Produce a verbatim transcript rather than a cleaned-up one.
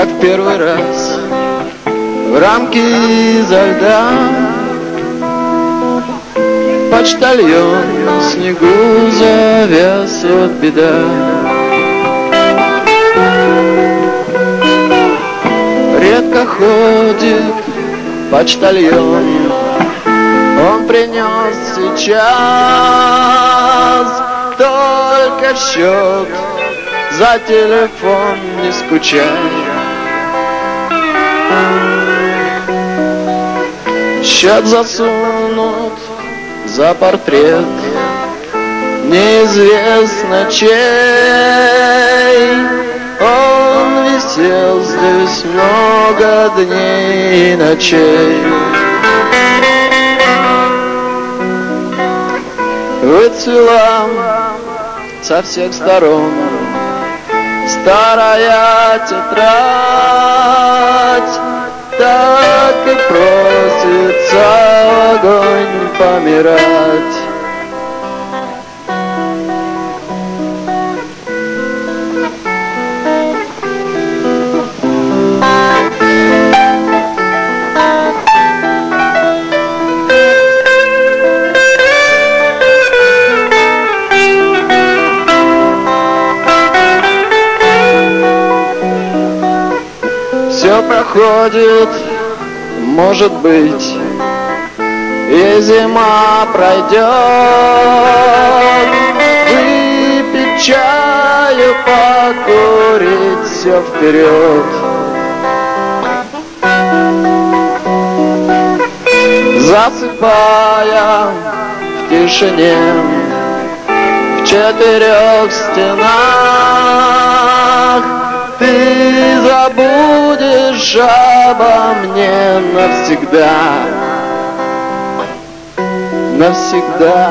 как в первый раз, в рамки изо льда. Почтальон в снегу завяз, вот беда. Редко ходит почтальон, он принес сейчас только счет, за телефон не скучай. Счет засунут за портрет, неизвестно чей. Он висел здесь много дней и ночей. Выцвела со всех сторон старая тетрадь, так и просится огонь помирать. Все проходит, может быть, и зима пройдет. Выпить чаю, покурить, все вперед. Засыпая в тишине, в четырех стенах, ты забудешь обо мне навсегда, навсегда.